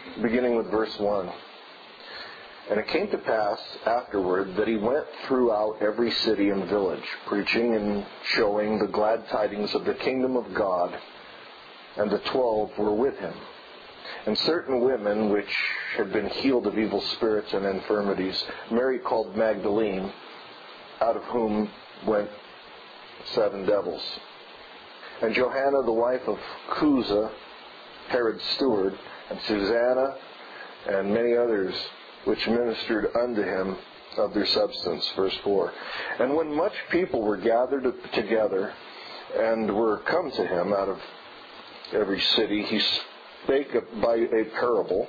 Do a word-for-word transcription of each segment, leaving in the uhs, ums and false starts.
beginning with verse one. And it came to pass afterward that he went throughout every city and village, preaching and showing the glad tidings of the kingdom of God, and the twelve were with him. And certain women which had been healed of evil spirits and infirmities, Mary called Magdalene, out of whom went seven devils, and Johanna the wife of Chuza, Herod's steward, and Susanna, and many others which ministered unto him of their substance. Verse four. And when much people were gathered together and were come to him out of every city, he spake by a parable.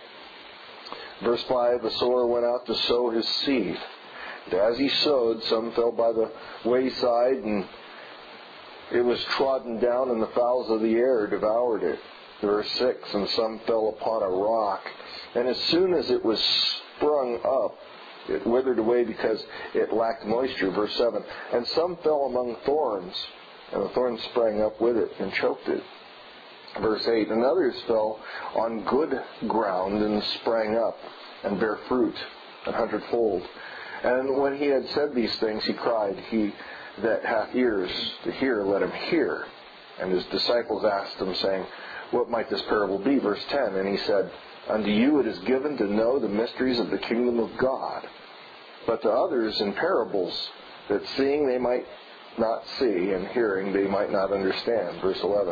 Verse five. The sower went out to sow his seed. And as he sowed, some fell by the wayside, and it was trodden down, and the fowls of the air devoured it. Verse six. And some fell upon a rock, and as soon as it was sprung up, it withered away because it lacked moisture. Verse seven. And some fell among thorns, and the thorns sprang up with it and choked it. Verse eight. And others fell on good ground and sprang up and bare fruit an hundredfold. And when he had said these things, he cried, He that hath ears to hear, let him hear. And his disciples asked him, saying, What might this parable be? Verse ten. And he said, Unto you it is given to know the mysteries of the kingdom of God, but to others in parables, that seeing they might not see, and hearing they might not understand. Verse eleven.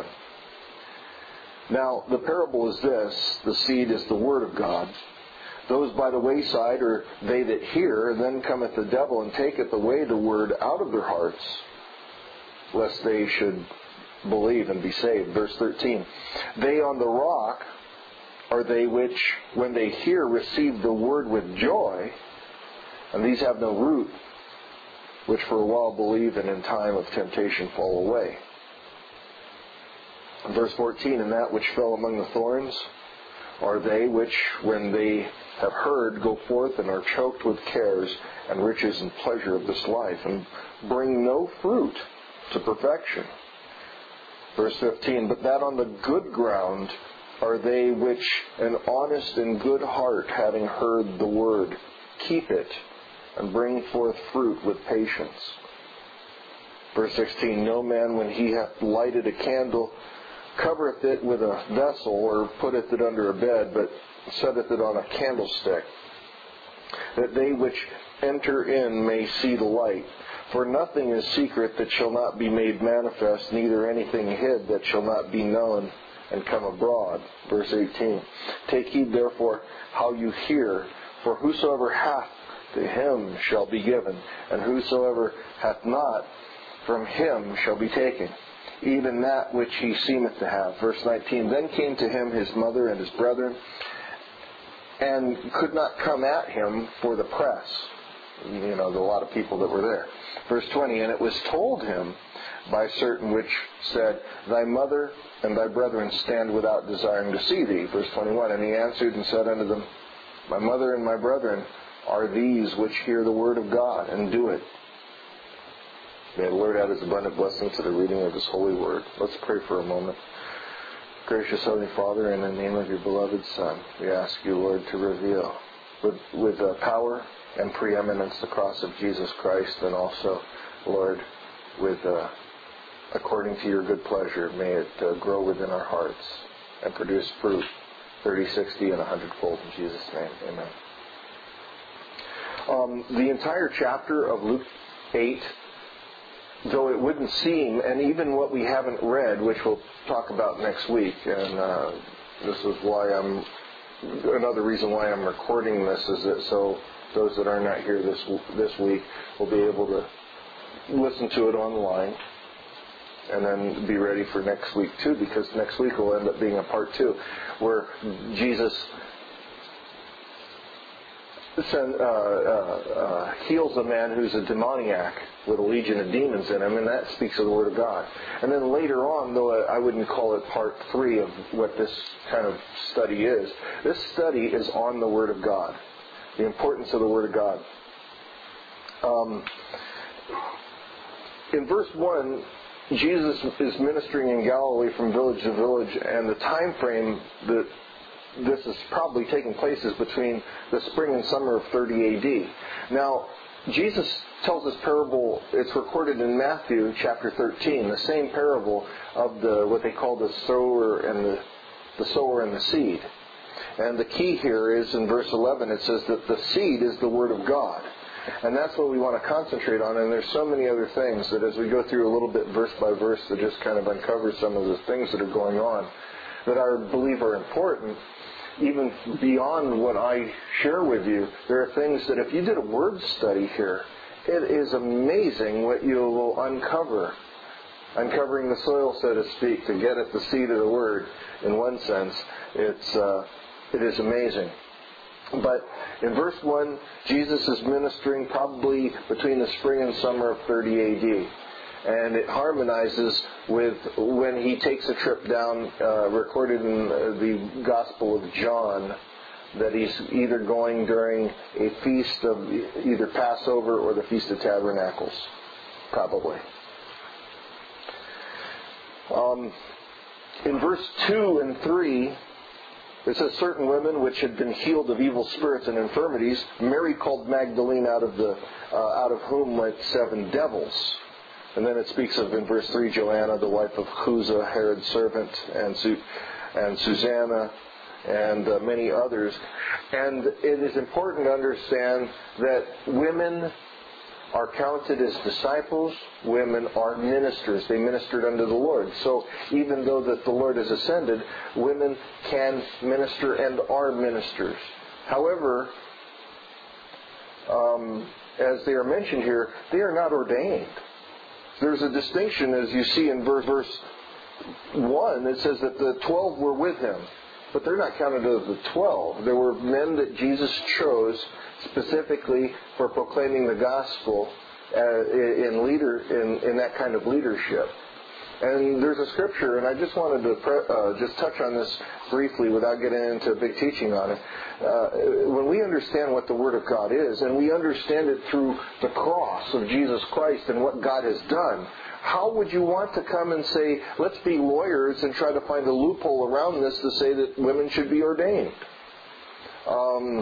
Now the parable is this: the seed is the word of God. Those by the wayside are they that hear, and then cometh the devil and taketh away the word out of their hearts, lest they should believe and be saved. Verse thirteen. They on the rock are they which, when they hear, receive the word with joy, and these have no root, which for a while believe, and in time of temptation fall away. Verse fourteen. And that which fell among the thorns are they which, when they have heard, go forth and are choked with cares and riches and pleasure of this life, and bring no fruit to perfection. Verse fifteen. But that on the good ground are they which, an honest and good heart, having heard the word, keep it, and bring forth fruit with patience. Verse sixteen. No man, when he hath lighted a candle, covereth it with a vessel, or putteth it under a bed, but setteth it on a candlestick, that they which enter in may see the light. For nothing is secret that shall not be made manifest, neither anything hid that shall not be known and come abroad. Verse eighteen. Take heed therefore how you hear, for whosoever hath, to him shall be given, and whosoever hath not, from him shall be taken even that which he seemeth to have. Verse nineteen. Then came to him his mother and his brethren, and could not come at him for the press. You know, a lot of people that were there. Verse twenty. And it was told him by certain which said, Thy mother and thy brethren stand without, desiring to see thee. Verse twenty-one. And he answered and said unto them, My mother and my brethren are these which hear the word of God, and do it. May the Lord add his abundant blessing to the reading of his holy word. Let's pray for a moment. Gracious Heavenly Father, in the name of your beloved Son, we ask you, Lord, to reveal with, with uh, power and preeminence the cross of Jesus Christ, and also, Lord, with uh, according to your good pleasure, may it uh, grow within our hearts and produce fruit, thirty, sixty, and a hundredfold. In Jesus' name, amen. Um, the entire chapter of Luke eight, though it wouldn't seem, and even what we haven't read, which we'll talk about next week, and uh, this is why I'm, another reason why I'm recording this, is that so those that are not here this this week will be able to listen to it online, and then be ready for next week too, because next week will end up being a part two, where Jesus Send, uh, uh, uh, heals a man who's a demoniac with a legion of demons in him, and that speaks of the Word of God. And then later on, though I wouldn't call it part three of what this kind of study is, this study is on the Word of God, the importance of the Word of God. Um, in verse one, Jesus is ministering in Galilee from village to village, and the time frame that this is probably taking place is between the spring and summer of thirty A D. Now, Jesus tells this parable, it's recorded in Matthew chapter thirteen, the same parable of the what they call the sower and the, the sower and the seed. And the key here is in verse eleven, it says that the seed is the Word of God. And that's what we want to concentrate on. And there's so many other things that as we go through a little bit verse by verse that just kind of uncover some of the things that are going on that I believe are important. Even beyond what I share with you, there are things that if you did a word study here, it is amazing what you will uncover. Uncovering the soil, so to speak, to get at the seed of the Word. In one sense, it's uh, it is amazing. But in verse one, Jesus is ministering probably between the spring and summer of thirty A D. And it harmonizes with when he takes a trip down, uh, recorded in the Gospel of John, that he's either going during a feast of either Passover or the Feast of Tabernacles, probably. Um, in verse two and three, it says, certain women which had been healed of evil spirits and infirmities, Mary called Magdalene, out of the uh, out of whom went seven devils. And then it speaks of, in verse three, Joanna, the wife of Chuza, Herod's servant, and Su- and Susanna, and uh, many others. And it is important to understand that women are counted as disciples. Women are ministers. They ministered unto the Lord. So even though that the Lord has ascended, women can minister and are ministers. However, um, as they are mentioned here, they are not ordained. There's a distinction, as you see in verse, verse one. It says that the twelve were with him. But they're not counted as the twelve. There were men that Jesus chose specifically for proclaiming the gospel uh, in leader in, in that kind of leadership. And there's a scripture, and I just wanted to pre- uh, just touch on this briefly without getting into a big teaching on it. Uh, when we understand what the Word of God is, and we understand it through the cross of Jesus Christ and what God has done, how would you want to come and say, let's be lawyers and try to find a loophole around this to say that women should be ordained? Um,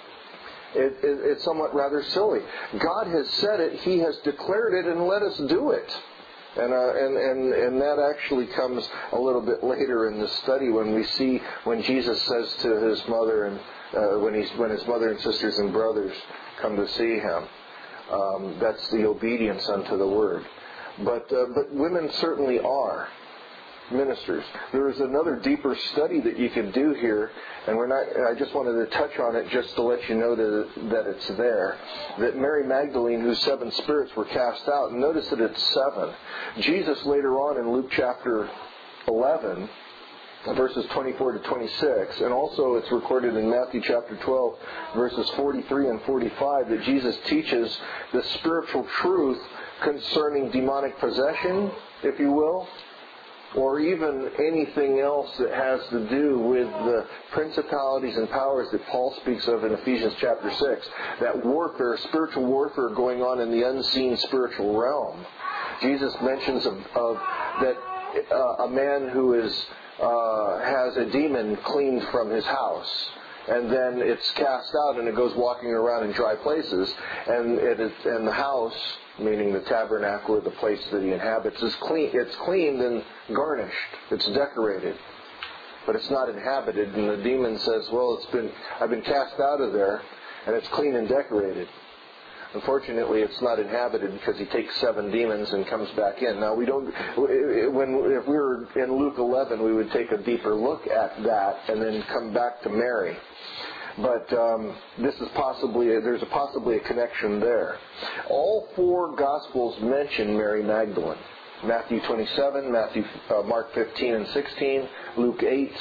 it, it, it's somewhat rather silly. God has said it, He has declared it, and let us do it. And, uh, and and and that actually comes a little bit later in the study when we see when Jesus says to his mother and uh, when he's when his mother and sisters and brothers come to see him. Um, that's the obedience unto the word. But uh, but women certainly are ministers. There is another deeper study that you could do here, and we're not. I just wanted to touch on it just to let you know that that it's there. That Mary Magdalene, whose seven spirits were cast out, and notice that it's seven. Jesus later on in Luke chapter eleven, verses twenty-four to twenty-six, and also it's recorded in Matthew chapter twelve, verses forty-three and forty-five, that Jesus teaches the spiritual truth concerning demonic possession, if you will, or even anything else that has to do with the principalities and powers that Paul speaks of in Ephesians chapter six. That warfare, spiritual warfare going on in the unseen spiritual realm. Jesus mentions of, of that uh, a man who is uh, has a demon cleaned from his house. And then it's cast out and it goes walking around in dry places. And it is, and the house, meaning the tabernacle or the place that he inhabits, is clean. It's cleaned and garnished. It's decorated. But it's not inhabited. And the demon says, well, it's been I've been cast out of there and it's clean and decorated. Unfortunately, it's not inhabited because he takes seven demons and comes back in. Now, we don't. When if we were in Luke eleven, we would take a deeper look at that and then come back to Mary. But um, this is possibly there's a possibly a connection there. All four Gospels mention Mary Magdalene: Matthew twenty-seven, Matthew, uh, Mark fifteen and sixteen, Luke eight,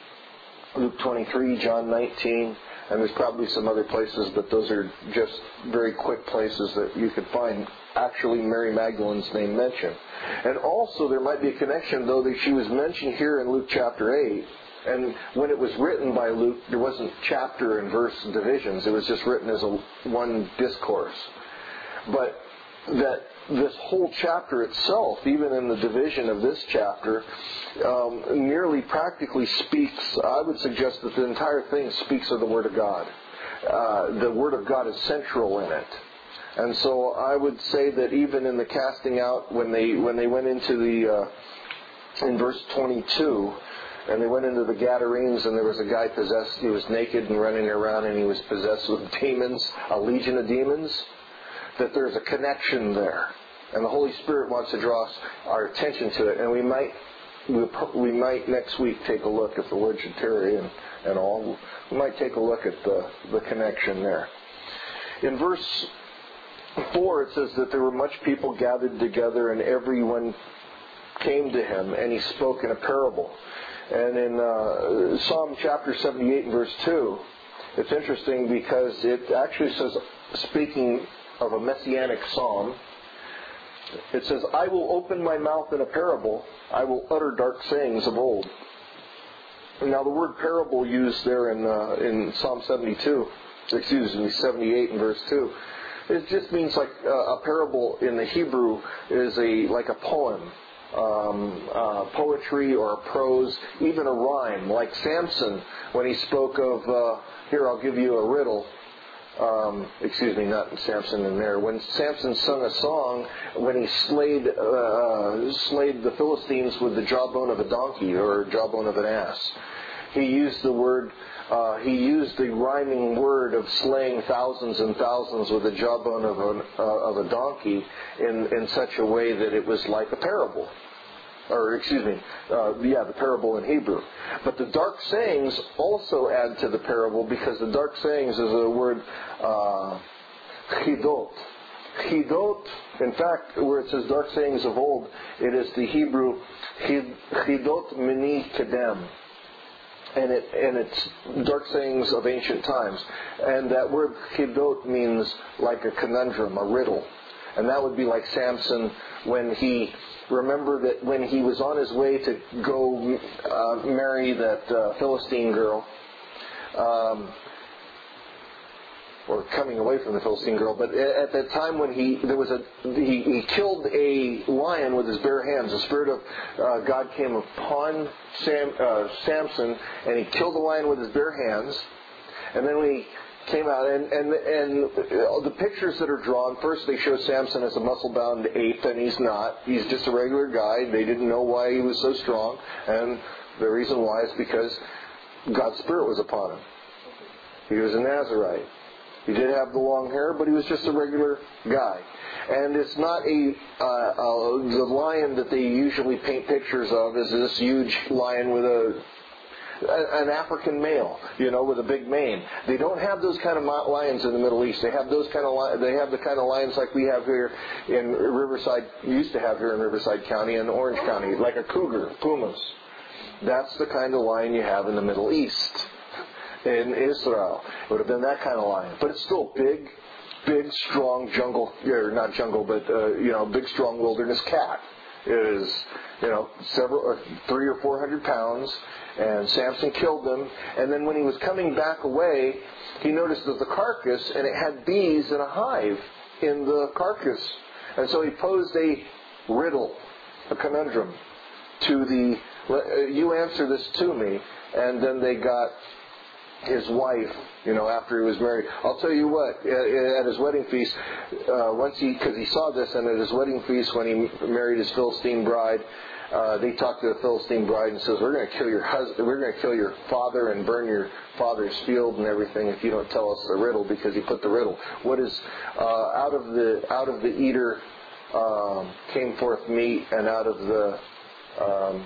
Luke twenty-three, John nineteen. And there's probably some other places, but those are just very quick places that you could find actually Mary Magdalene's name mentioned. And also there might be a connection, though, that she was mentioned here in Luke chapter eight. And when it was written by Luke, there wasn't chapter and verse divisions. It was just written as a one discourse. But that this whole chapter itself, even in the division of this chapter, um, nearly practically speaks, I would suggest that the entire thing speaks of the Word of God. Uh, the Word of God is central in it. And so I would say that even in the casting out, when they when they went into the, uh, in verse twenty-two, and they went into the Gadarenes, and there was a guy possessed, he was naked and running around, and he was possessed with demons, a legion of demons, that there's a connection there. And the Holy Spirit wants to draw our attention to it. And we might we might next week take a look, if the Lord should tarry and, and all, we might take a look at the, the connection there. In verse four, it says that there were much people gathered together, and everyone came to him, and he spoke in a parable. And in uh, Psalm chapter seventy-eight and verse two, it's interesting because it actually says, speaking of a messianic psalm, it says, I will open my mouth in a parable, I will utter dark sayings of old. Now the word parable used there in uh, in Psalm seventy-two, excuse me, seventy-eight and verse two, it just means like uh, a parable in the Hebrew is a like a poem, um, uh, poetry or a prose, even a rhyme. Like Samson, when he spoke of, uh, here I'll give you a riddle. Um, excuse me, not Samson in there. When Samson sung a song, when he slayed uh, slayed the Philistines with the jawbone of a donkey or jawbone of an ass, he used the word. Uh, he used the rhyming word of slaying thousands and thousands with the jawbone of a, uh, of a donkey in, in such a way that it was like a parable. Or, excuse me, uh, yeah, the parable in Hebrew. But the dark sayings also add to the parable, because the dark sayings is a word, uh, chidot. Chidot, in fact, where it says dark sayings of old, it is the Hebrew chidot mini kedem. And it and it's dark sayings of ancient times. And that word chidot means like a conundrum, a riddle. And that would be like Samson when he, remember that when he was on his way to go uh, marry that uh, Philistine girl, um, or coming away from the Philistine girl, but at that time when he there was a he, he killed a lion with his bare hands. The Spirit of uh, God came upon Sam, uh, Samson, and he killed the lion with his bare hands. And then when he came out, and and and the pictures that are drawn, first they show Samson as a muscle-bound ape, and he's not. He's just a regular guy. They didn't know why he was so strong, and the reason why is because God's Spirit was upon him. He was a Nazirite. He did have the long hair, but he was just a regular guy. And it's not a, uh, uh, the lion that they usually paint pictures of is this huge lion with a, a an African male, you know, with a big mane. They don't have those kind of lions in the Middle East. They have those kind of li- they have the kind of lions like we have here in Riverside, used to have here in Riverside County and Orange County, like a cougar, pumas. That's the kind of lion you have in the Middle East. In Israel, it would have been that kind of lion, but it's still big, big, strong jungle, or not jungle, but uh, you know, big, strong wilderness cat. It is, you know, several, uh, three or four hundred pounds, and Samson killed them. And then when he was coming back away, he noticed that the carcass, and it had bees in a hive in the carcass, and so he posed a riddle, a conundrum, to the. Uh, you answer this to me, and then they got his wife, you know, after he was married. I'll tell you what, at his wedding feast, uh, once he, because he saw this, and at his wedding feast when he married his Philistine bride, uh, they talked to the Philistine bride and says, "We're going to kill your husband, we're going to kill your father and burn your father's field and everything if you don't tell us the riddle," because he put the riddle. What is uh, out of the out of the eater um, came forth meat, and out of the um,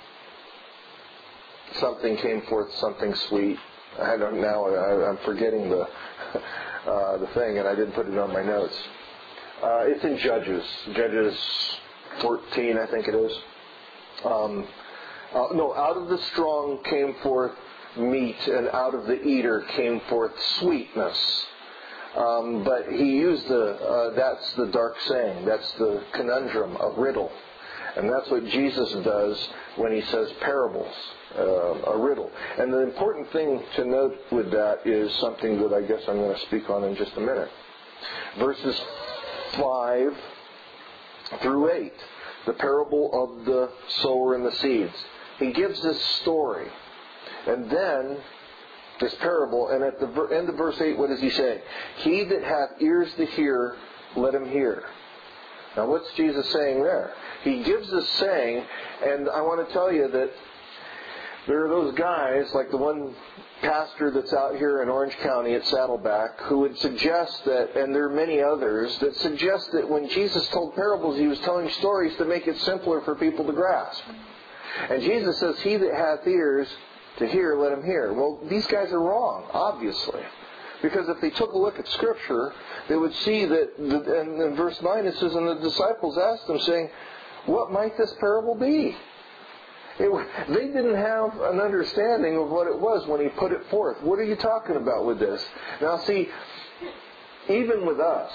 something came forth something sweet. I don't now. I, I'm forgetting the uh, the thing, and I didn't put it on my notes. Uh, it's in Judges, Judges fourteen, I think it is. Um, uh, no, out of the strong came forth meat, and out of the eater came forth sweetness. Um, but he used the. Uh, that's the dark saying. That's the conundrum, a riddle, and that's what Jesus does when he says parables. Uh, a riddle. And the important thing to note with that is something that I guess I'm going to speak on in just a minute. Verses five through eight, the parable of the sower and the seeds. He gives this story. And then, this parable, and at the end of verse eight, what does he say? He that hath ears to hear, let him hear. Now what's Jesus saying there? He gives this saying, and I want to tell you that there are those guys, like the one pastor that's out here in Orange County at Saddleback, who would suggest that, and there are many others, that suggest that when Jesus told parables, he was telling stories to make it simpler for people to grasp. And Jesus says, he that hath ears to hear, let him hear. Well, these guys are wrong, obviously. Because if they took a look at Scripture, they would see that, and in verse nine it says, and the disciples asked him, saying, what might this parable be? It, they didn't have an understanding of what it was when he put it forth. What are you talking about with this? Now see, even with us,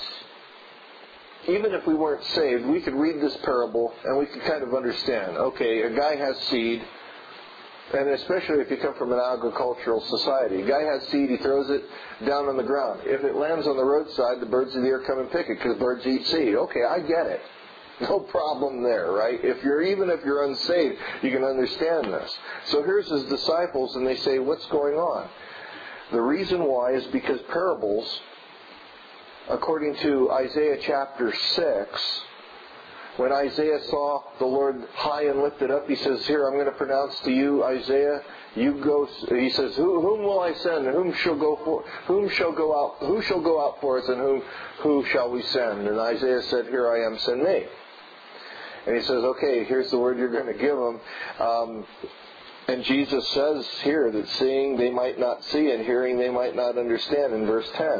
even if we weren't saved, we could read this parable and we could kind of understand. Okay, a guy has seed, and especially if you come from an agricultural society. A guy has seed, he throws it down on the ground. If it lands on the roadside, the birds of the air come and pick it because birds eat seed. Okay, I get it. No problem there, right? If you're even if you're unsaved, you can understand this. So here's his disciples, and they say, what's going on? The reason why is because parables, according to Isaiah chapter six, when Isaiah saw the Lord high and lifted up, he says, here, I'm going to pronounce to you, Isaiah, you go, he says, who, whom will I send, and whom shall go for, whom shall go out, who shall go out for us, and whom, who shall we send? And Isaiah said, here I am, send me. And he says, okay, here's the word you're going to give them. Um, and Jesus says here that seeing they might not see, and hearing they might not understand, in verse ten.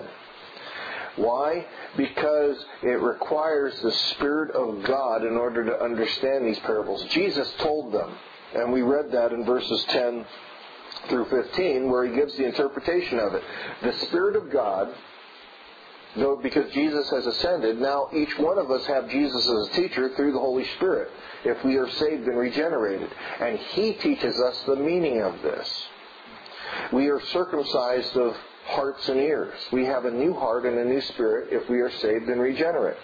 Why? Because it requires the Spirit of God in order to understand these parables. Jesus told them, and we read that in verses ten through fifteen, where he gives the interpretation of it. The Spirit of God, though because Jesus has ascended, now each one of us have Jesus as a teacher through the Holy Spirit, if we are saved and regenerated. And he teaches us the meaning of this. We are circumcised of hearts and ears. We have a new heart and a new spirit if we are saved and regenerate.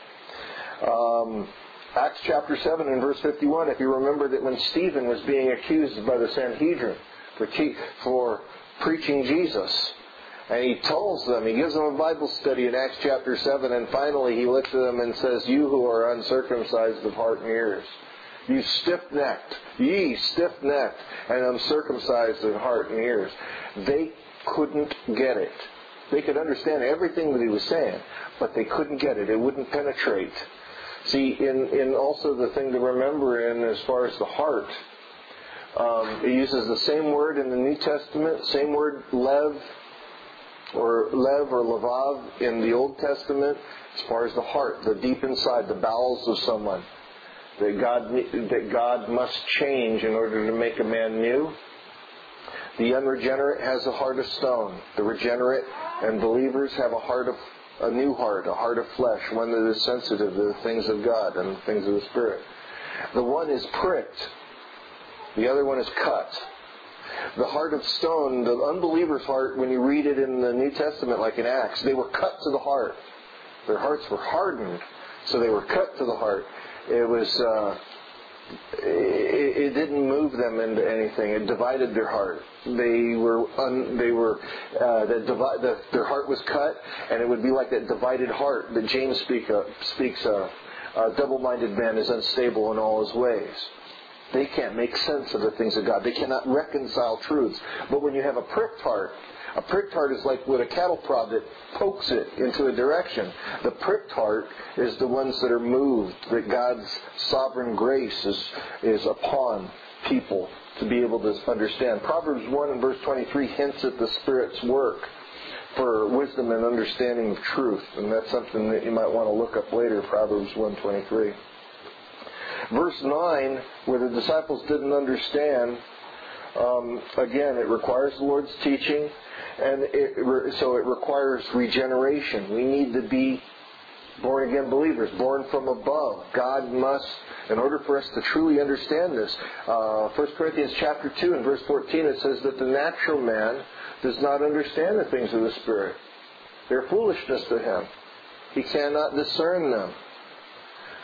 Um, Acts chapter seven and verse fifty-one, if you remember that when Stephen was being accused by the Sanhedrin for, for preaching Jesus, and he tells them, he gives them a Bible study in Acts chapter seven, and finally he looks at them and says, you who are uncircumcised of heart and ears, you stiff-necked, ye stiff-necked and uncircumcised of heart and ears. They couldn't get it. They could understand everything that he was saying, but they couldn't get it. It wouldn't penetrate. See, in, in also the thing to remember in as far as the heart, um, it uses the same word in the New Testament, same word lev, or lev or lavav in the Old Testament, as far as the heart, the deep inside, the bowels of someone. That God, that God must change in order to make a man new. The unregenerate has a heart of stone. The regenerate and believers have a heart of a new heart, a heart of flesh, one that is sensitive to the things of God and the things of the Spirit. The one is pricked. The other one is cut. The heart of stone, the unbeliever's heart, when you read it in the New Testament, like in Acts, they were cut to the heart. Their hearts were hardened, so they were cut to the heart. It was, uh, it, it didn't move them into anything. It divided their heart. They were, un, they were, uh, the, divi- the, their heart was cut, and it would be like that divided heart that James speak of, speaks of. A double-minded man is unstable in all his ways. They can't make sense of the things of God. They cannot reconcile truths. But when you have a pricked heart, a pricked heart is like with a cattle prod that pokes it into a direction. The pricked heart is the ones that are moved, that God's sovereign grace is, is upon people to be able to understand. Proverbs one and verse twenty-three hints at the Spirit's work for wisdom and understanding of truth. And that's something that you might want to look up later, Proverbs one twenty-three. Verse nine, where the disciples didn't understand, um, again, it requires the Lord's teaching, and it, so it requires regeneration. We need to be born-again believers, born from above. God must, in order for us to truly understand this, uh, First Corinthians chapter two and verse fourteen, it says that the natural man does not understand the things of the Spirit. They're foolishness to him. He cannot discern them.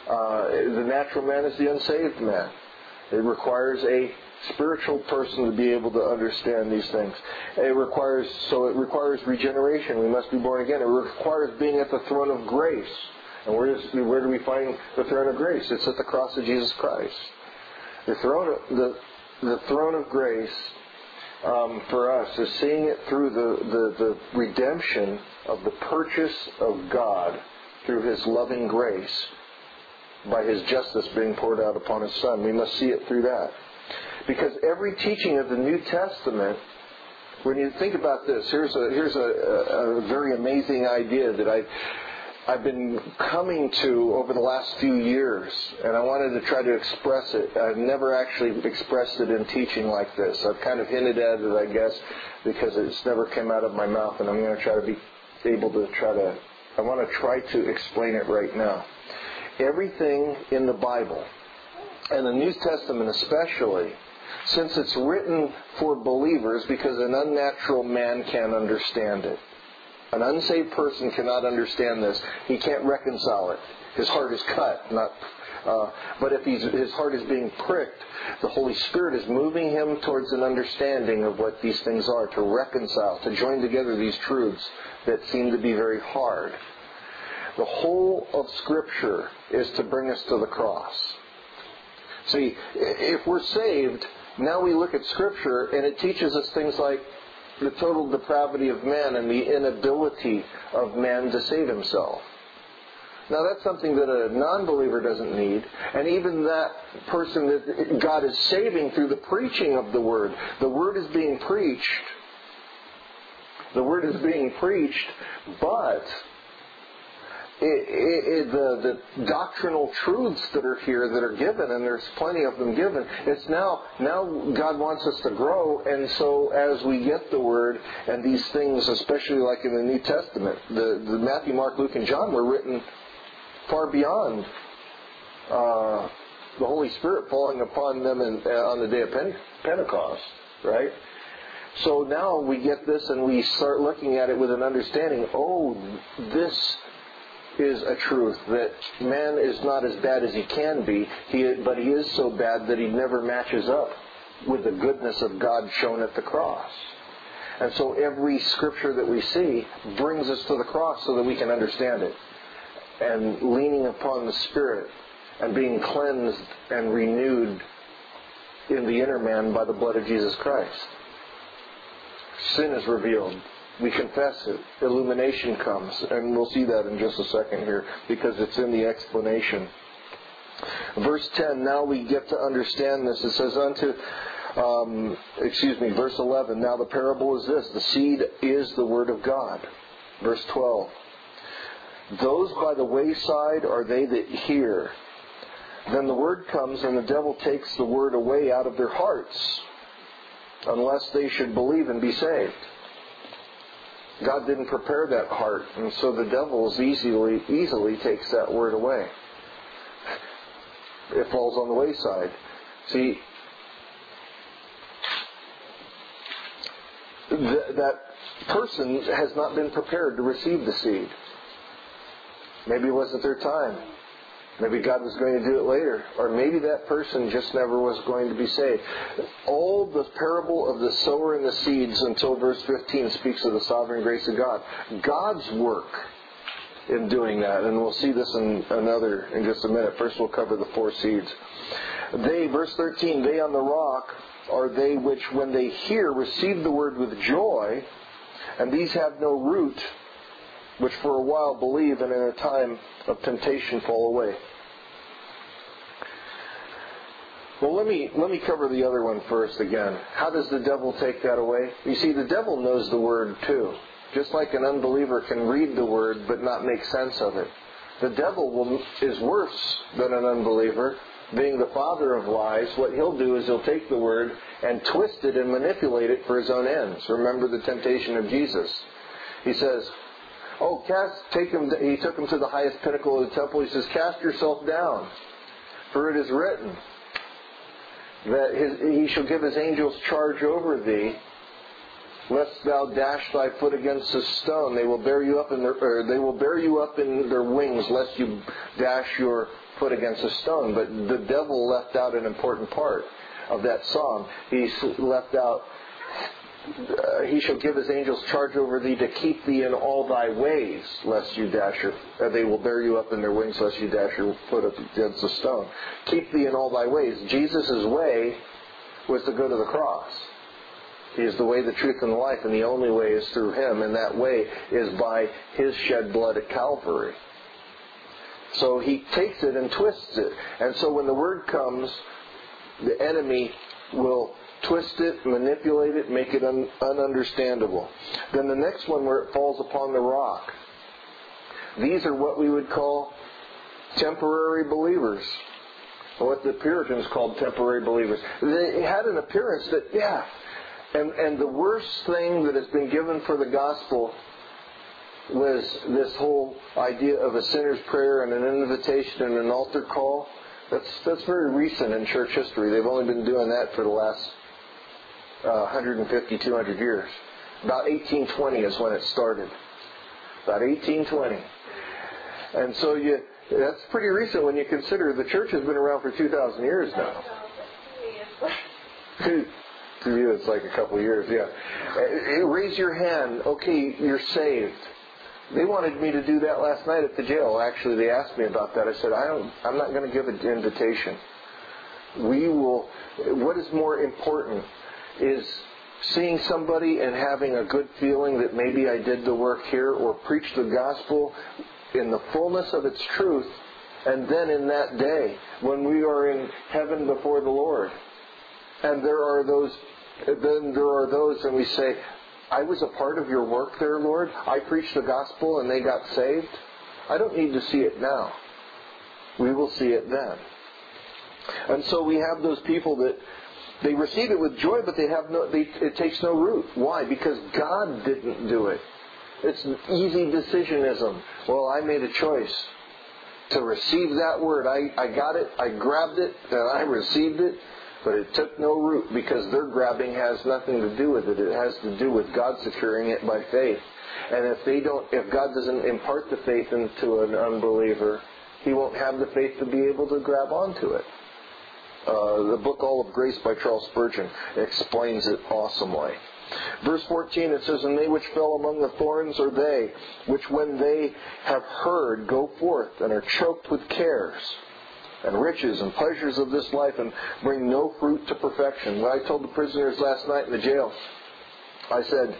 Uh, the natural man is the unsaved man. It requires a spiritual person to be able to understand these things. It requires, so it requires regeneration. We must be born again. It requires being at the throne of grace. And where, is, where do we find the throne of grace? It's at the cross of Jesus Christ. The throne of, the, the throne of grace um, for us is seeing it through the, the, the redemption of the purchase of God through His loving grace by His justice being poured out upon His Son. We must see it through that. Because every teaching of the New Testament, when you think about this, here's a here's a, a, a very amazing idea that I I've been coming to over the last few years, and I wanted to try to express it. I've never actually expressed it in teaching like this. I've kind of hinted at it, I guess, because it's never come out of my mouth, and I'm going to try to be able to try to. I want to try to explain it right now. Everything in the Bible, and the New Testament especially, since it's written for believers, because an unnatural man can't understand it. An unsaved person cannot understand this. He can't reconcile it. His heart is cut. Not, uh, but if he's, his heart is being pricked, the Holy Spirit is moving him towards an understanding of what these things are, to reconcile, to join together these truths that seem to be very hard. The whole of Scripture is to bring us to the cross. See, if we're saved, now we look at Scripture and it teaches us things like the total depravity of man and the inability of man to save himself. Now that's something that a non-believer doesn't need. And even that person that God is saving through the preaching of the Word. The Word is being preached. The Word is being preached, but It, it, it, the, the doctrinal truths that are here that are given, and there's plenty of them given, it's now, now God wants us to grow, and so as we get the Word, and these things, especially like in the New Testament, the, the Matthew, Mark, Luke, and John were written far beyond uh, the Holy Spirit falling upon them in, uh, on the day of Pente- Pentecost, right? So now we get this and we start looking at it with an understanding, oh, this is a truth, that man is not as bad as he can be, he, but he is so bad that he never matches up with the goodness of God shown at the cross. And so every Scripture that we see brings us to the cross so that we can understand it. And leaning upon the Spirit and being cleansed and renewed in the inner man by the blood of Jesus Christ. Sin is revealed. We confess it. Illumination comes. And we'll see that in just a second here, because it's in the explanation. Verse ten, now we get to understand this. It says, unto, um, excuse me, verse eleven, now the parable is this. The seed is the Word of God. Verse twelve, those by the wayside are they that hear. Then the Word comes, and the devil takes the Word away out of their hearts, unless they should believe and be saved. God didn't prepare that heart, and so the devil easily easily takes that Word away. It falls on the wayside. See, th- that person has not been prepared to receive the seed. Maybe it wasn't their time. Maybe God was going to do it later. Or maybe that person just never was going to be saved. All the parable of the sower and the seeds until verse fifteen speaks of the sovereign grace of God. God's work in doing that. And we'll see this in another in just a minute. First we'll cover the four seeds. They, verse thirteen, they on the rock are they which when they hear receive the word with joy, and these have no root, which for a while believe, and in a time of temptation fall away. Well, let me let me cover the other one first again. How does the devil take that away? You see, the devil knows the Word too. Just like an unbeliever can read the Word but not make sense of it. The devil will, is worse than an unbeliever. Being the father of lies, what he'll do is he'll take the Word and twist it and manipulate it for his own ends. Remember the temptation of Jesus. He says, Oh, cast, take him. He took him to the highest pinnacle of the temple. He says, cast yourself down, for it is written that his, he shall give his angels charge over thee, lest thou dash thy foot against a stone. They will bear you up in their, or they will bear you up in their wings, lest you dash your foot against a stone. But the devil left out an important part of that psalm. He left out, uh, he shall give his angels charge over thee to keep thee in all thy ways, lest you dash your, uh, they will bear you up in their wings, lest you dash your foot up against a stone. Keep thee in all thy ways. Jesus' way was to go to the cross. He is the way, the truth, and the life, and the only way is through Him, and that way is by His shed blood at Calvary. So He takes it and twists it. And so when the Word comes, the enemy will twist it, manipulate it, make it un- ununderstandable. Then the next one, where it falls upon the rock. These are what we would call temporary believers. What the Puritans called temporary believers. They had an appearance that, yeah, and, and the worst thing that has been given for the gospel was this whole idea of a sinner's prayer and an invitation and an altar call. That's that's very recent in church history. They've only been doing that for the last uh, one hundred fifty, two hundred years. About eighteen twenty is when it started. About eighteen twenty. And so you that's pretty recent when you consider the church has been around for two thousand years now. To you it's like a couple of years, yeah. Raise your hand. Okay, you're saved. They wanted me to do that last night at the jail. Actually, they asked me about that. I said, I don't, I'm not going to give an invitation. We will, what is more important is seeing somebody and having a good feeling that maybe I did the work here, or preach the gospel in the fullness of its truth, and then in that day when we are in heaven before the Lord, and there are those, then there are those, and we say, I was a part of your work there, Lord. I preached the gospel and they got saved. I don't need to see it now. We will see it then. And so we have those people that they receive it with joy, but they have no. They, it takes no root. Why? Because God didn't do it. It's an easy decisionism. Well, I made a choice to receive that word. I, I got it. I grabbed it, and I received it. But it took no root, because their grabbing has nothing to do with it. It has to do with God securing it by faith. And if they don't, if God doesn't impart the faith into an unbeliever, he won't have the faith to be able to grab onto it. Uh, the book All of Grace by Charles Spurgeon explains it awesomely. Verse fourteen, it says, and they which fell among the thorns are they, which when they have heard go forth and are choked with cares and riches and pleasures of this life, and bring no fruit to perfection. When I told the prisoners last night in the jail, I said,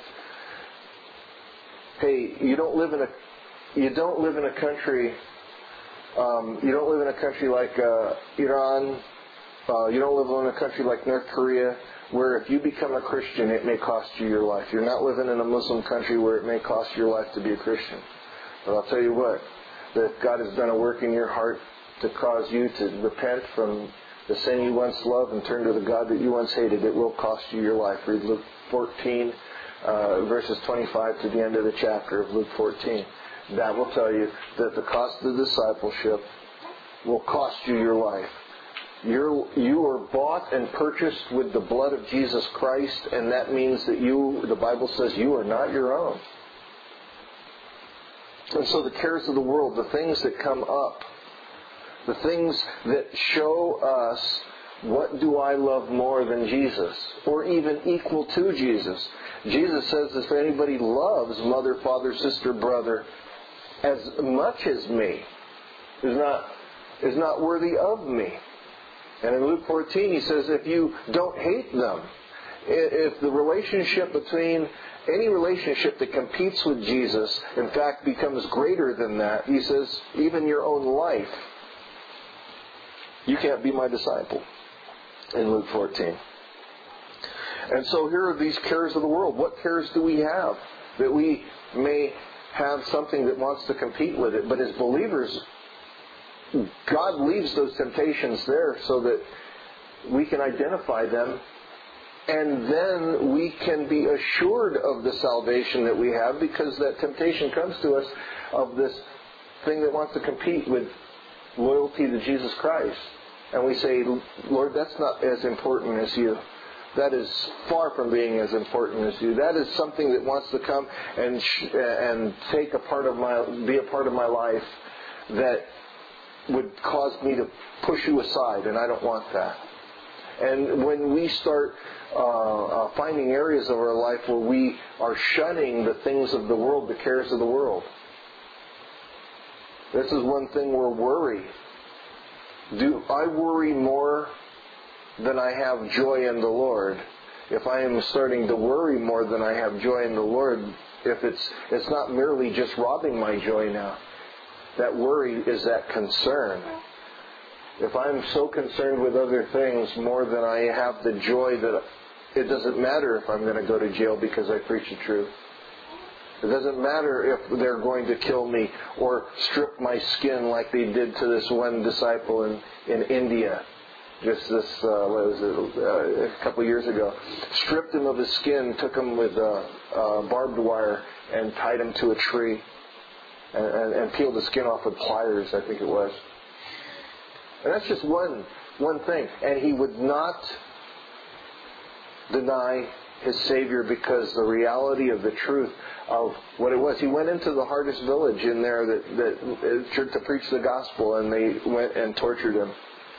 hey, you don't live in a you don't live in a country um, you don't live in a country like uh, Iran. Uh, you don't live in a country like North Korea, where if you become a Christian, it may cost you your life. You're not living in a Muslim country where it may cost your life to be a Christian. But I'll tell you what, that if God has done a work in your heart to cause you to repent from the sin you once loved and turn to the God that you once hated, it will cost you your life. Read Luke fourteen, uh, verses twenty-five to the end of the chapter of Luke fourteen. That will tell you that the cost of discipleship will cost you your life. You're, you are bought and purchased with the blood of Jesus Christ, and that means that you, the Bible says, you are not your own. And so the cares of the world, the things that come up, the things that show us, what do I love more than Jesus? Or even equal to Jesus. Jesus says, if anybody loves mother, father, sister, brother as much as me, is not, is not worthy of me. And in Luke fourteen, he says, if you don't hate them, if the relationship between, any relationship that competes with Jesus, in fact, becomes greater than that, he says, even your own life, you can't be my disciple, in Luke fourteen. And so here are these cares of the world. What cares do we have? That we may have something that wants to compete with it. But as believers, God leaves those temptations there so that we can identify them, and then we can be assured of the salvation that we have, because that temptation comes to us of this thing that wants to compete with loyalty to Jesus Christ. And we say, Lord, that's not as important as you. That is far from being as important as you. That is something that wants to come and sh- and take a part of my, be a part of my life that would cause me to push you aside, and I don't want that. And when we start uh, uh, finding areas of our life where we are shunning the things of the world, the cares of the world, this is one thing where worry. Do I worry more than I have joy in the Lord? If I am starting to worry more than I have joy in the Lord, if it's it's not merely just robbing my joy now. That worry is that concern. If I'm so concerned with other things more than I have the joy that it doesn't matter if I'm going to go to jail because I preach the truth. It doesn't matter if they're going to kill me or strip my skin like they did to this one disciple in, in India. Just this, uh, what was it, uh, a couple of years ago. Stripped him of his skin, took him with uh, uh, barbed wire and tied him to a tree. And, and, and peeled the skin off with pliers, I think it was. And that's just one one thing. And he would not deny his Savior because the reality of the truth of what it was. He went into the hardest village in there that, that to preach the gospel, and they went and tortured him.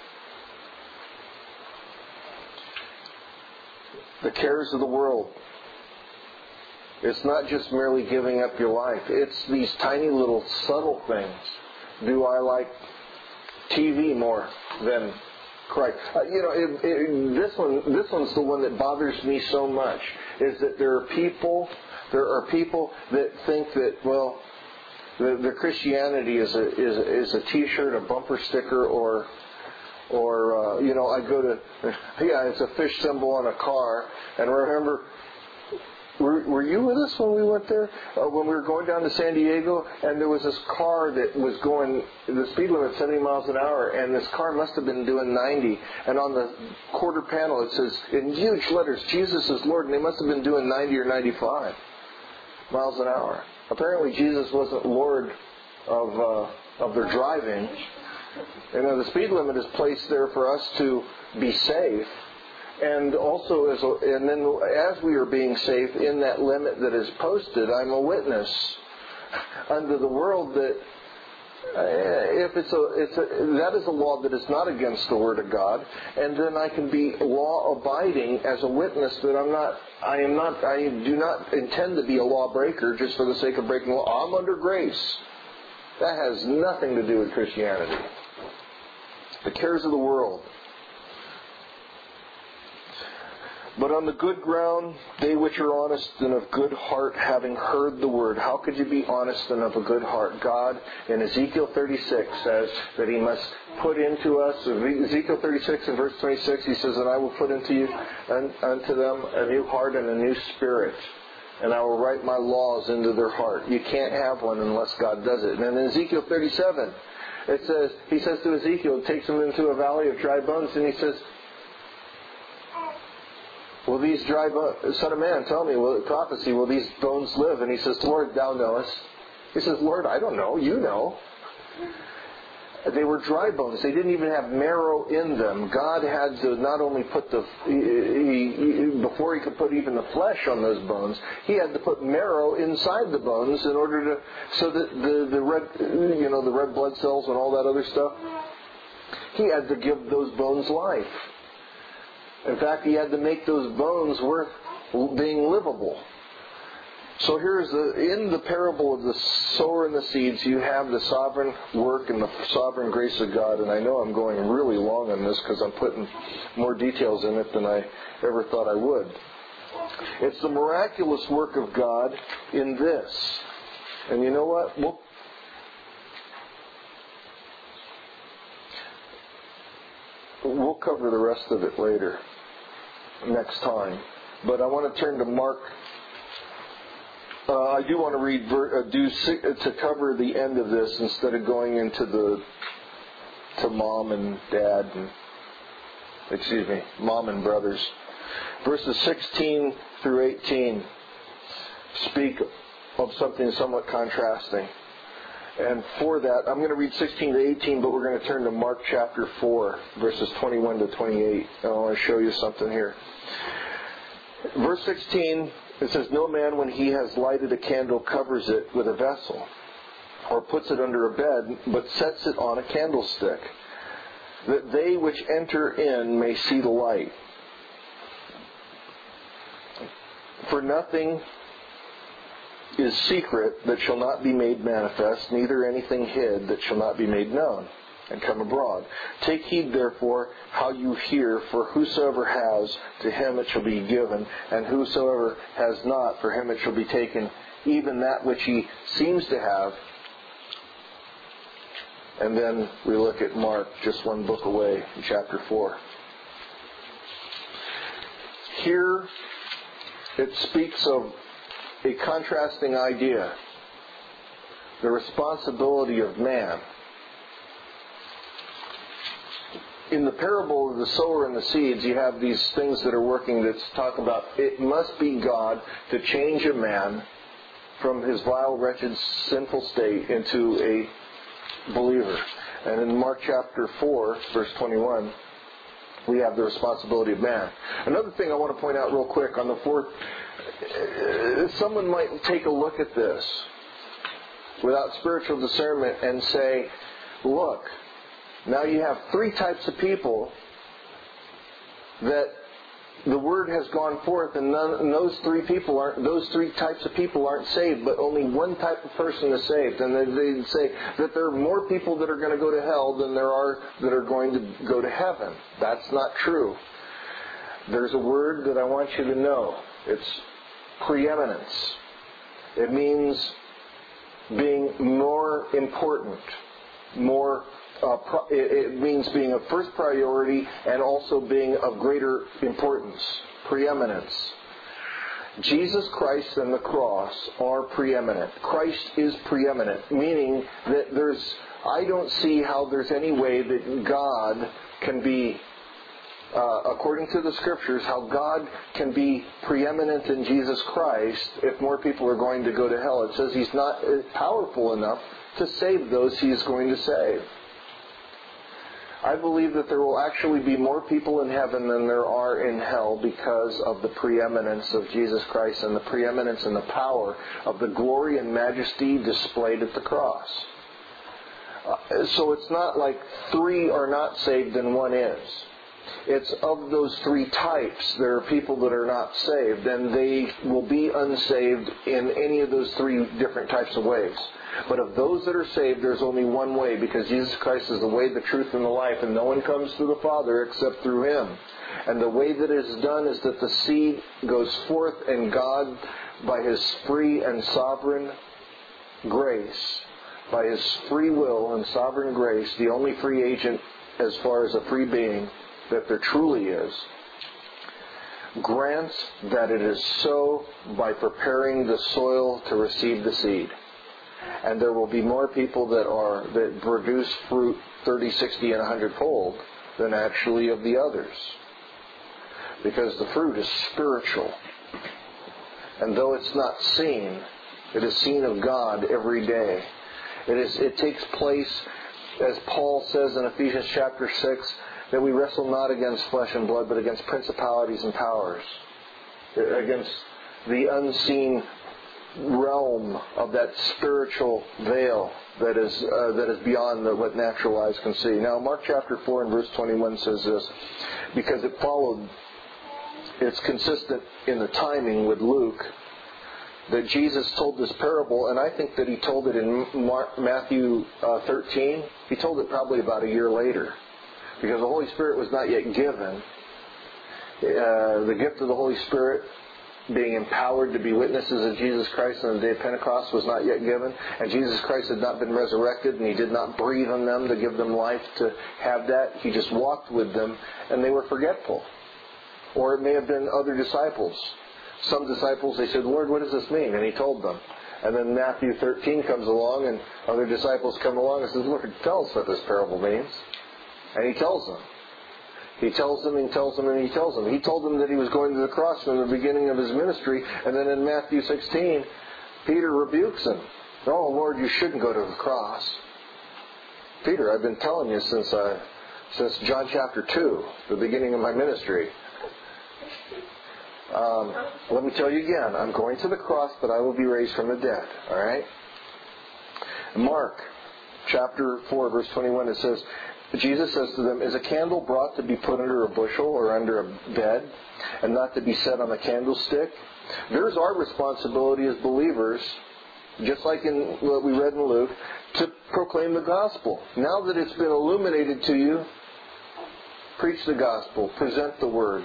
The cares of the world. It's not just merely giving up your life. It's these tiny little subtle things. Do I like T V more than Christ? Uh, you know, it, it, this one, this one's the one that bothers me so much. Is that there are people, there are people that think that, well, the, the Christianity is a is a, is a T-shirt, a bumper sticker, or or uh, you know, I go to yeah, it's a fish symbol on a car, and remember. Were, were you with us when we went there? Uh, when we were going down to San Diego, and there was this car that was going, the speed limit seventy miles an hour, and this car must have been doing ninety. And on the quarter panel it says, in huge letters, Jesus is Lord, and they must have been doing ninety or ninety-five miles an hour. Apparently Jesus wasn't Lord of uh, of their driving. You know, the speed limit is placed there for us to be safe. And also, as a, and then as we are being safe in that limit that is posted, I'm a witness unto the world that uh, if it's a, it's a, that is a law that is not against the Word of God, and then I can be law abiding as a witness that I'm not, I am not, I do not intend to be a lawbreaker just for the sake of breaking law. I'm under grace. That has nothing to do with Christianity. The cares of the world. But on the good ground, they which are honest and of good heart, having heard the word. How could you be honest and of a good heart? God, in Ezekiel thirty-six, says that He must put into us, Ezekiel thirty-six and verse twenty-six, He says, and I will put into you, unto them a new heart and a new spirit. And I will write my laws into their heart. You can't have one unless God does it. And in Ezekiel thirty-seven, it says, He says to Ezekiel, takes him into a valley of dry bones, and He says, will these dry bones, Son of Man, tell me, will it prophecy, will these bones live? And He says, Lord, Thou knowest. He says, Lord, I don't know, You know. They were dry bones. They didn't even have marrow in them. God had to not only put the, he, he, before He could put even the flesh on those bones, He had to put marrow inside the bones in order to, so that the, the red, you know, the red blood cells and all that other stuff, He had to give those bones life. In fact, He had to make those bones worth being livable. So here's the, in the parable of the sower and the seeds, you have the sovereign work and the sovereign grace of God. And I know I'm going really long on this because I'm putting more details in it than I ever thought I would. It's the miraculous work of God in this. And you know what? We'll, we'll cover the rest of it later, next time. But I want to turn to Mark. Uh, I do want to read, uh, do to cover the end of this instead of going into the to mom and dad and excuse me, mom and brothers. Verses sixteen through eighteen speak of something somewhat contrasting. And for that, I'm going to read sixteen to eighteen, but we're going to turn to Mark chapter four, verses twenty-one to twenty-eight. And I want to show you something here. Verse sixteen, it says, no man when he has lighted a candle covers it with a vessel, or puts it under a bed, but sets it on a candlestick, that they which enter in may see the light. For nothing is secret that shall not be made manifest, neither anything hid that shall not be made known and come abroad. Take heed therefore how you hear, for whosoever has, to him it shall be given, and whosoever has not, for him it shall be taken, even that which he seems to have. And then we look at Mark, just one book away, in chapter four. Here it speaks of a contrasting idea, the responsibility of man. In the parable of the sower and the seeds, you have these things that are working that talk about it must be God to change a man from his vile, wretched, sinful state into a believer. And in Mark chapter four, verse twenty-one, we have the responsibility of man. Another thing I want to point out real quick on the fourth, someone might take a look at this without spiritual discernment and say, look, now you have three types of people that the word has gone forth, and, none, and those three people aren't. Those three types of people aren't saved, but only one type of person is saved. And they, they say that there are more people that are going to go to hell than there are that are going to go to heaven. That's not true. There's a word that I want you to know. It's preeminence. It means being more important, more. Uh, pro- it, it means being of first priority and also being of greater importance, preeminence. Jesus Christ and the cross are preeminent. Christ is preeminent, meaning that there's, I don't see how there's any way that God can be, uh, according to the Scriptures, how God can be preeminent in Jesus Christ if more people are going to go to hell. It says He's not powerful enough to save those He is going to save. I believe that there will actually be more people in heaven than there are in hell because of the preeminence of Jesus Christ and the preeminence and the power of the glory and majesty displayed at the cross. Uh, so it's not like three are not saved and one is. It's of those three types, there are people that are not saved, and they will be unsaved in any of those three different types of ways. But of those that are saved, there's only one way, because Jesus Christ is the way, the truth, and the life, and no one comes to the Father except through Him. And the way that it is done is that the seed goes forth, and God, by His free and sovereign grace, by His free will and sovereign grace, the only free agent as far as a free being that there truly is, grants that it is so by preparing the soil to receive the seed. And there will be more people that are that produce fruit thirty, sixty, and a hundred fold than actually of the others. Because the fruit is spiritual. And though it's not seen, it is seen of God every day. It is. It takes place, as Paul says in Ephesians chapter six, that we wrestle not against flesh and blood, but against principalities and powers. Against the unseen realm of that spiritual veil that is uh, that is beyond the, what natural eyes can see. Now, Mark chapter four and verse twenty-one says this, because it followed, it's consistent in the timing with Luke, that Jesus told this parable, and I think that He told it in Mark, Matthew uh, thirteen. He told it probably about a year later, because the Holy Spirit was not yet given. Uh, the gift of the Holy Spirit, being empowered to be witnesses of Jesus Christ on the day of Pentecost, was not yet given. And Jesus Christ had not been resurrected, and He did not breathe on them to give them life to have that. He just walked with them, and they were forgetful. Or it may have been other disciples. Some disciples, they said, Lord, what does this mean? And He told them. And then Matthew thirteen comes along, and other disciples come along and says, Lord, tell us what this parable means. And He tells them. He tells them, and He tells them, and He tells them. He told them that He was going to the cross from the beginning of His ministry, and then in Matthew sixteen, Peter rebukes Him. Oh, Lord, you shouldn't go to the cross. Peter, I've been telling you since uh, since John chapter two, the beginning of my ministry. Um, let me tell you again, I'm going to the cross, but I will be raised from the dead. All right? Mark chapter four, verse twenty-one, it says, Jesus says to them, is a candle brought to be put under a bushel or under a bed and not to be set on a candlestick? There's our responsibility as believers, just like in what we read in Luke, to proclaim the gospel. Now that it's been illuminated to you, preach the gospel, present the word.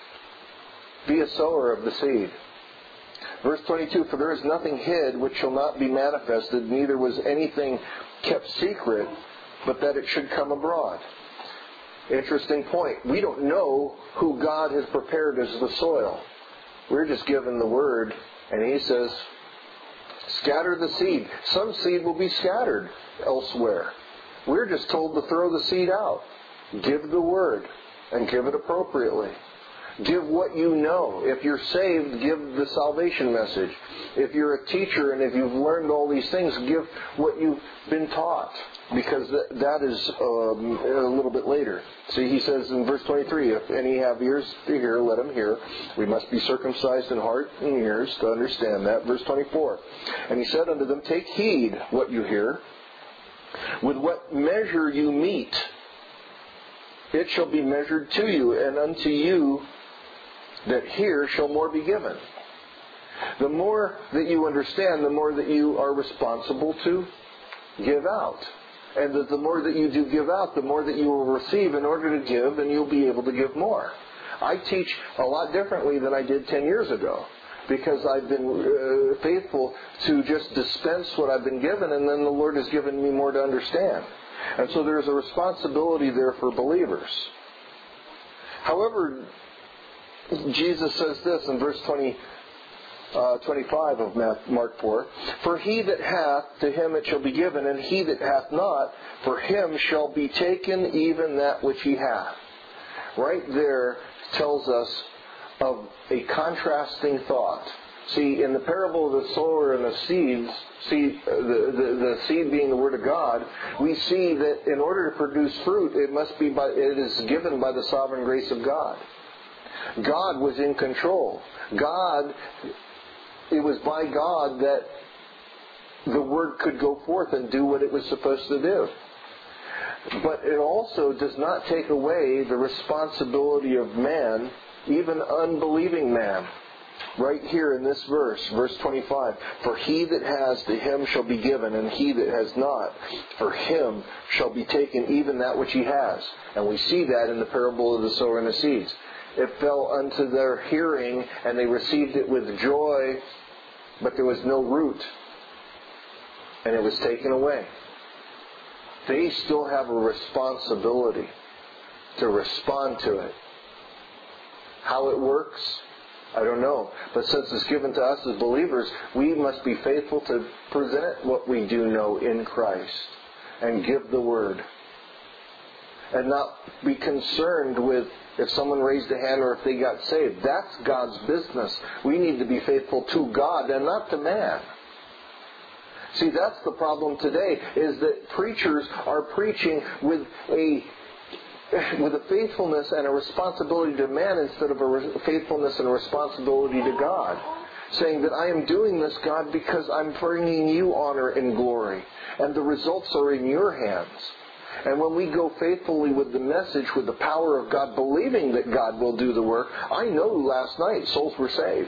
Be a sower of the seed. Verse twenty-two, for there is nothing hid which shall not be manifested, neither was anything kept secret, but that it should come abroad. Interesting point. We don't know who God has prepared as the soil. We're just given the word, and He says, scatter the seed. Some seed will be scattered elsewhere. We're just told to throw the seed out. Give the word, and give it appropriately. Give what you know. If you're saved, give the salvation message. If you're a teacher and if you've learned all these things, give what you've been taught. Because that is um, a little bit later. See, he says in verse twenty-three, if any have ears to hear, let them hear. We must be circumcised in heart and ears to understand that. Verse twenty-four, and he said unto them, take heed what you hear. With what measure you meet, it shall be measured to you, and unto you that hear shall more be given. The more that you understand, the more that you are responsible to give out. And that the more that you do give out, the more that you will receive in order to give, and you'll be able to give more. I teach a lot differently than I did ten years ago, because I've been uh, faithful to just dispense what I've been given, and then the Lord has given me more to understand. And so there's a responsibility there for believers. However, Jesus says this in verse twenty, uh, twenty-five of Mark four, for he that hath, to him it shall be given, and he that hath not, for him shall be taken even that which he hath. Right there tells us of a contrasting thought. See, in the parable of the sower and the seeds, seed, the, the, the seed being the Word of God, we see that in order to produce fruit, it must be by, it is given by the sovereign grace of God. God was in control. God, it was by God that the Word could go forth and do what it was supposed to do. But it also does not take away the responsibility of man, even unbelieving man. Right here in this verse, verse twenty-five, for he that has, to him shall be given, and he that has not, for him shall be taken even that which he has. And we see that in the parable of the sower and the seeds. It fell unto their hearing, and they received it with joy, but there was no root, and it was taken away. They still have a responsibility to respond to it. How it works, I don't know. But since it's given to us as believers, we must be faithful to present what we do know in Christ and give the Word. And not be concerned with if someone raised a hand or if they got saved. That's God's business. We need to be faithful to God and not to man. See, that's the problem today, is that preachers are preaching with a with a faithfulness and a responsibility to man instead of a faithfulness and a responsibility to God. Saying that I am doing this, God, because I'm bringing you honor and glory. And the results are in your hands. And when we go faithfully with the message, with the power of God, believing that God will do the work, I know last night souls were saved.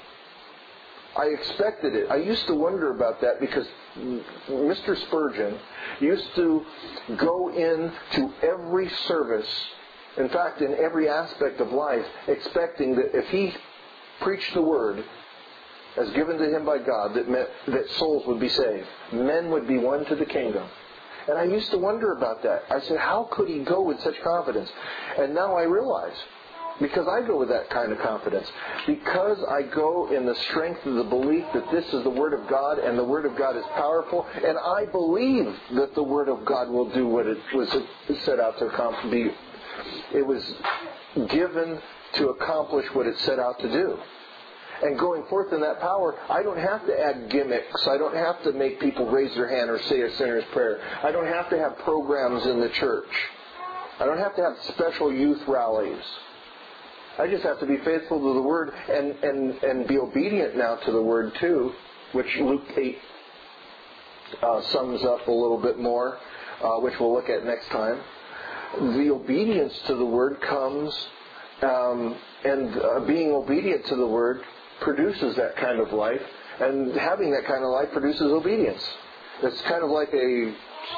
I expected it. I used to wonder about that because Mister Spurgeon used to go into every service, in fact, in every aspect of life, expecting that if he preached the Word as given to him by God, that meant that souls would be saved. Men would be won to the kingdom. And I used to wonder about that. I said, how could he go with such confidence? And now I realize, because I go with that kind of confidence. Because I go in the strength of the belief that this is the Word of God, and the Word of God is powerful, and I believe that the Word of God will do what it was set out to accomplish. It was given to accomplish what it set out to do. And going forth in that power, I don't have to add gimmicks. I don't have to make people raise their hand or say a sinner's prayer. I don't have to have programs in the church. I don't have to have special youth rallies. I just have to be faithful to the Word and, and, and be obedient now to the Word too, which Luke eight uh, sums up a little bit more, uh, which we'll look at next time. The obedience to the Word comes, um, and uh, being obedient to the Word produces that kind of life, and having that kind of life produces obedience. It's kind of like a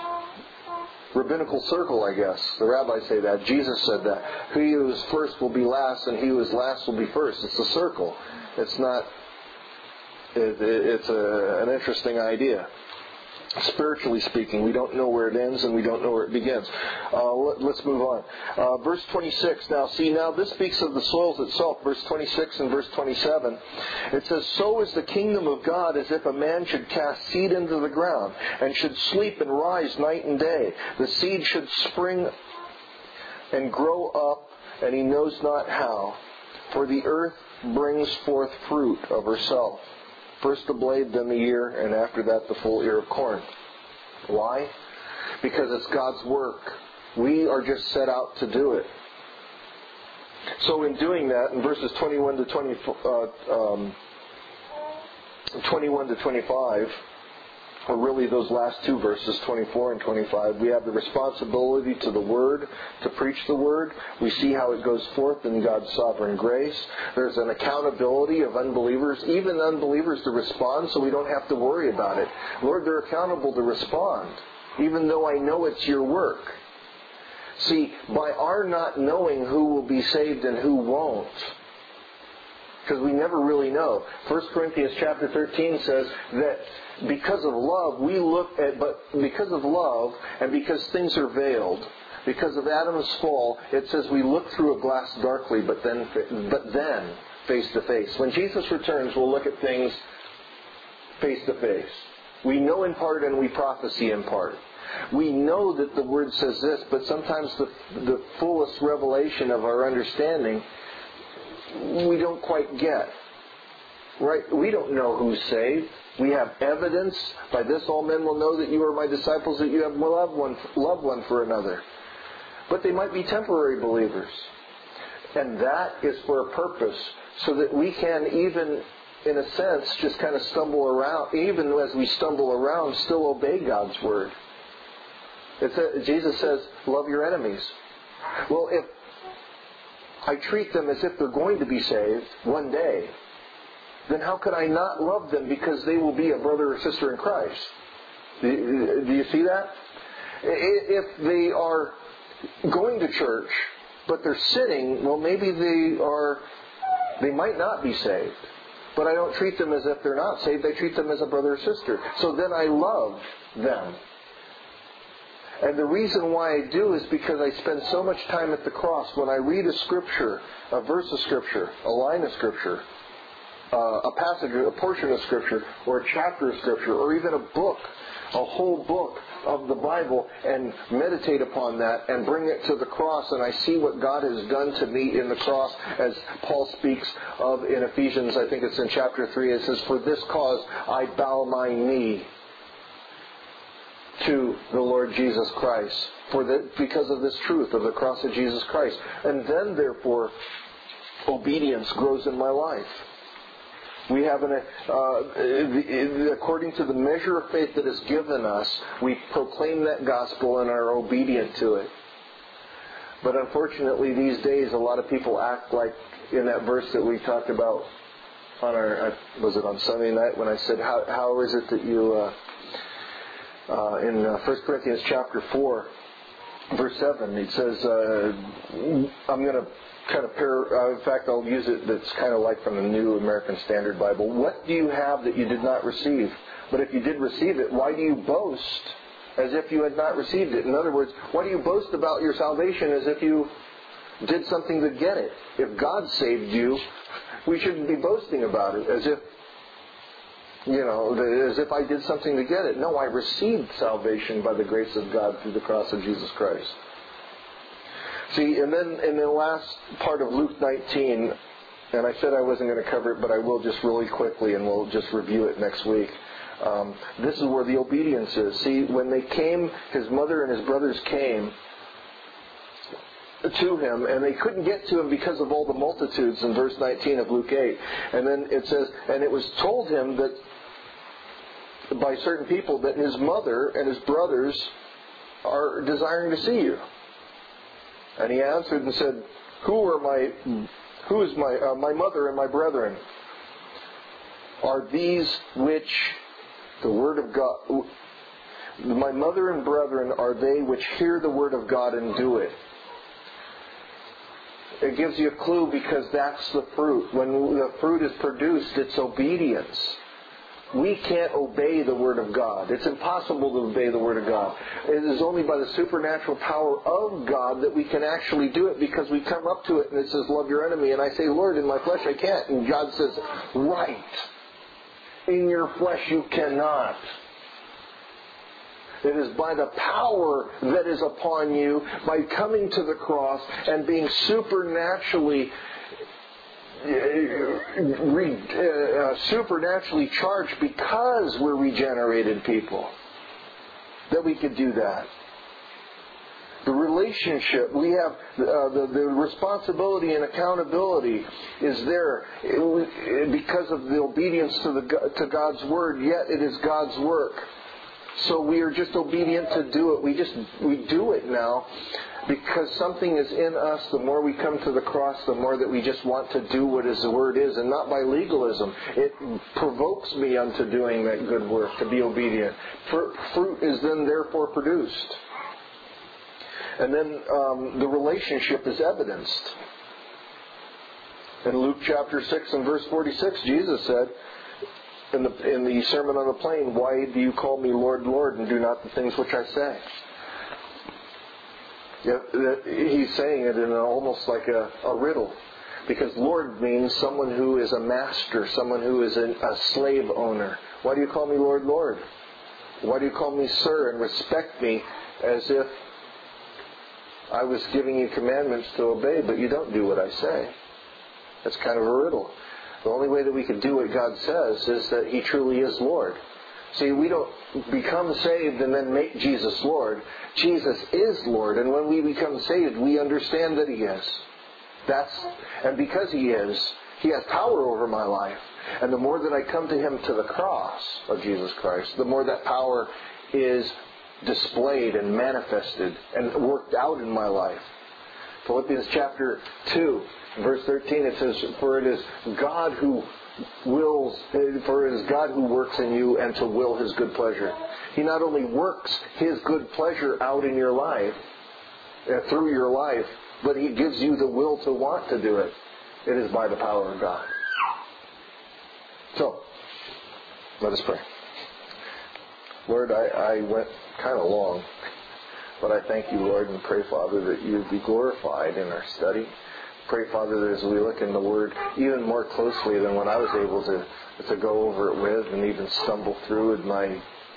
rabbinical circle, I guess. The rabbis say that. Jesus said that. He who is first will be last, and he who is last will be first. It's a circle. It's not... It, it, it's a, an interesting idea. Spiritually speaking, we don't know where it ends and we don't know where it begins. Uh, let, let's move on. Uh, verse twenty-six. Now, see, now this speaks of the soils itself. Verse twenty-six and verse twenty-seven. It says, "So is the kingdom of God as if a man should cast seed into the ground, and should sleep and rise night and day. The seed should spring and grow up, and he knows not how. For the earth brings forth fruit of herself. First the blade, then the ear, and after that the full ear of corn." Why? Because it's God's work. We are just set out to do it. So in doing that, in verses twenty-one to twenty, uh, um, twenty-one to twenty-five, or really those last two verses, twenty-four and twenty-five, we have the responsibility to the Word, to preach the Word. We see how it goes forth in God's sovereign grace. There's an accountability of unbelievers, even unbelievers, to respond, so we don't have to worry about it. Lord, they're accountable to respond, even though I know it's your work. See, by our not knowing who will be saved and who won't, because we never really know. First Corinthians chapter thirteen says that because of love, we look at, but because of love, and because things are veiled, because of Adam's fall, it says we look through a glass darkly, but then, but then face to face. When Jesus returns, we'll look at things face to face. We know in part and we prophesy in part. We know that the Word says this, but sometimes the, the fullest revelation of our understanding we don't quite get. Right? We don't know who's saved. We have evidence. By this all men will know that you are my disciples, that you have loved one, loved one for another. But they might be temporary believers. And that is for a purpose, so that we can even, in a sense, just kind of stumble around, even as we stumble around, still obey God's Word. It's a, Jesus says, love your enemies. Well, if I treat them as if they're going to be saved one day, then how could I not love them, because they will be a brother or sister in Christ? Do you see that? If they are going to church, but they're sitting, well, maybe they are, they might not be saved. But I don't treat them as if they're not saved. I treat them as a brother or sister. So then I love them. And the reason why I do is because I spend so much time at the cross. When I read a scripture, a verse of scripture, a line of scripture, uh, a passage, a portion of scripture, or a chapter of scripture, or even a book, a whole book of the Bible, and meditate upon that and bring it to the cross, and I see what God has done to me in the cross, as Paul speaks of in Ephesians, I think it's in chapter three, it says, "For this cause I bow my knee to the Lord Jesus Christ, for the, because of this truth of the cross of Jesus Christ." And then, therefore, obedience grows in my life. We have an, uh, according to the measure of faith that is given us, we proclaim that gospel and are obedient to it. But unfortunately, these days, a lot of people act like in that verse that we talked about on our, was it on Sunday night, when I said, how, how is it that you, uh, uh, in uh, First Corinthians chapter four, verse seven, it says, uh, I'm going to kind of pair, uh, in fact, I'll use it, that's kind of like from the New American Standard Bible. "What do you have that you did not receive? But if you did receive it, why do you boast as if you had not received it?" In other words, why do you boast about your salvation as if you did something to get it? If God saved you, we shouldn't be boasting about it as if, you know, as if I did something to get it. No, I received salvation by the grace of God through the cross of Jesus Christ. See, and then in the last part of Luke nineteen, and I said I wasn't going to cover it, but I will just really quickly, and we'll just review it next week. Um, this is where the obedience is. See, when they came, his mother and his brothers came to him, and they couldn't get to him because of all the multitudes in verse nineteen of Luke eight. And then it says, "And it was told him that by certain people that his mother and his brothers are desiring to see you. And he answered and said, Who are my, who is my, uh, my mother and my brethren? Are these which the word of God, my mother and brethren are they which hear the word of God and do it. It gives you a clue because that's the fruit. When the fruit is produced, it's obedience. We can't obey the Word of God. It's impossible to obey the Word of God. It is only by the supernatural power of God that we can actually do it, because we come up to it and it says, love your enemy. And I say, Lord, in my flesh I can't. And God says, right. In your flesh you cannot. It is by the power that is upon you, by coming to the cross and being supernaturally Re, uh, supernaturally charged because we're regenerated people, that we could do that. The relationship, we have uh, the, the responsibility and accountability is there it, because of the obedience to the to God's word. Yet it is God's work, so we are just obedient to do it. We just we do it now. Because something is in us, the more we come to the cross, the more that we just want to do what His Word is, and not by legalism. It provokes me unto doing that good work, to be obedient. Fruit is then therefore produced. And then um, the relationship is evidenced. In Luke chapter six and verse forty-six, Jesus said, in the, in the Sermon on the Plain, why do you call me Lord, Lord, and do not the things which I say? Yeah, he's saying it in almost like a, a riddle. Because Lord means someone who is a master, someone who is an, a slave owner. Why do you call me Lord, Lord? Why do you call me Sir and respect me as if I was giving you commandments to obey, but you don't do what I say? That's kind of a riddle. The only way that we can do what God says is that He truly is Lord. See, we don't become saved and then make Jesus Lord. Jesus is Lord, and when we become saved, we understand that He is. That's, and because He is, He has power over my life. And the more that I come to Him to the cross of Jesus Christ, the more that power is displayed and manifested and worked out in my life. Philippians chapter two, verse thirteen, it says, For it is God who wills, for it is God who works in you and to will His good pleasure. He not only works His good pleasure out in your life, uh, through your life, but He gives you the will to want to do it. It is by the power of God. So, let us pray. Lord, I, I went kind of long, but I thank you, Lord, and pray, Father, that you be glorified in our study. Pray, Father, that as we look in the Word even more closely than what I was able to to go over it with and even stumble through with my,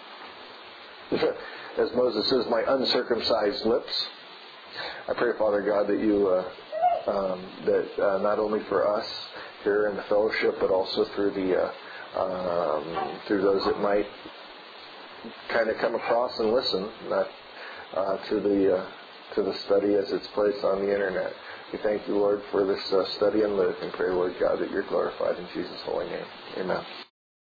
as Moses says, my uncircumcised lips. I pray, Father God, that you, uh, um, that uh, not only for us here in the fellowship, but also through the, uh, um, through those that might kind of come across and listen, not uh, to the uh, to the study as it's placed on the internet. We thank you, Lord, for this uh, study in Luke, and pray, Lord God, that you're glorified in Jesus' holy name. Amen.